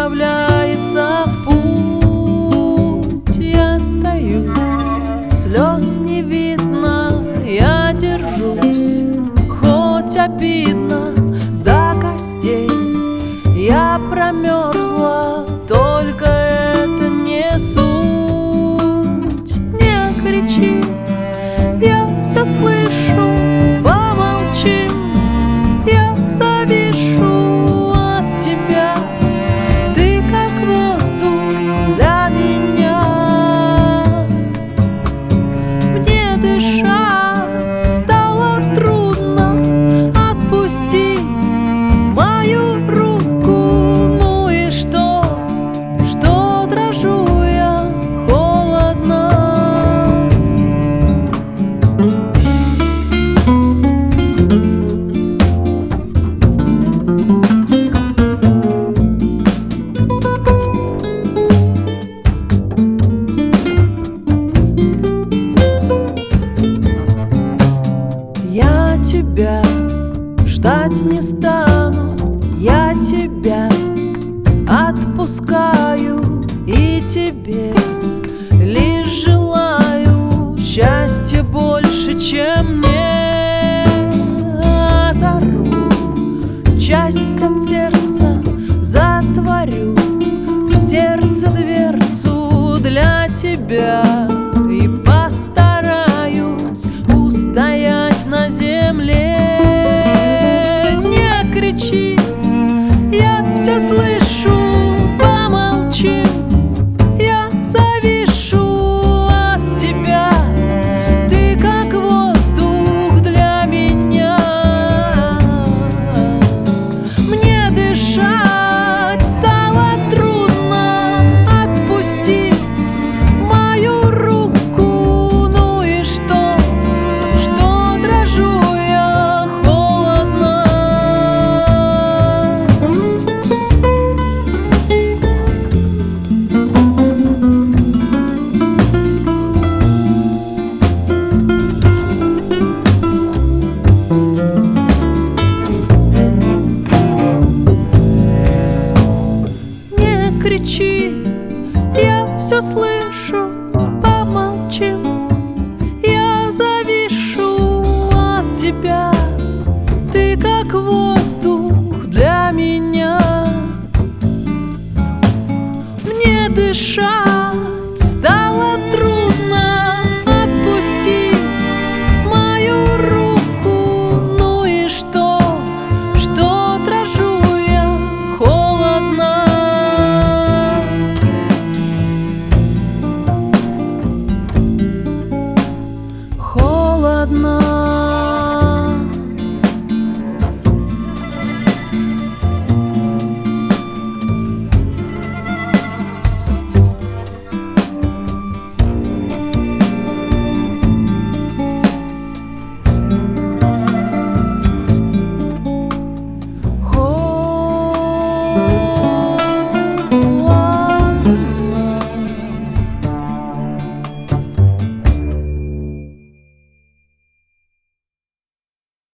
отправляется в путь. Я стою, слез не видно, я держусь, хоть обидно до костей. Я промерзла, только это не суть. Не кричи, я все слышу, помолчи, я завишу от тебя. Ты как воздух для меня. Мне дышать стало трудно, отпусти мою руку. Ну и что дрожу я, холодно. Я тебя ждать не стану, я тебя отпускаю, и тебе лишь желаю счастья больше, чем мне. Оторву часть от сердца, затворю в сердце дверцу для тебя и постараюсь устоять на земле. Не кричи, я все слышу, помолчи, я завишу от тебя. Ты как воздух для меня. Мне дышать стало трудно, отпусти мою руку. Ну и что дрожу я, холодно. Не кричи, я все слышу, помолчи, я завишу от тебя. Ты как воздух для меня. Мне дышать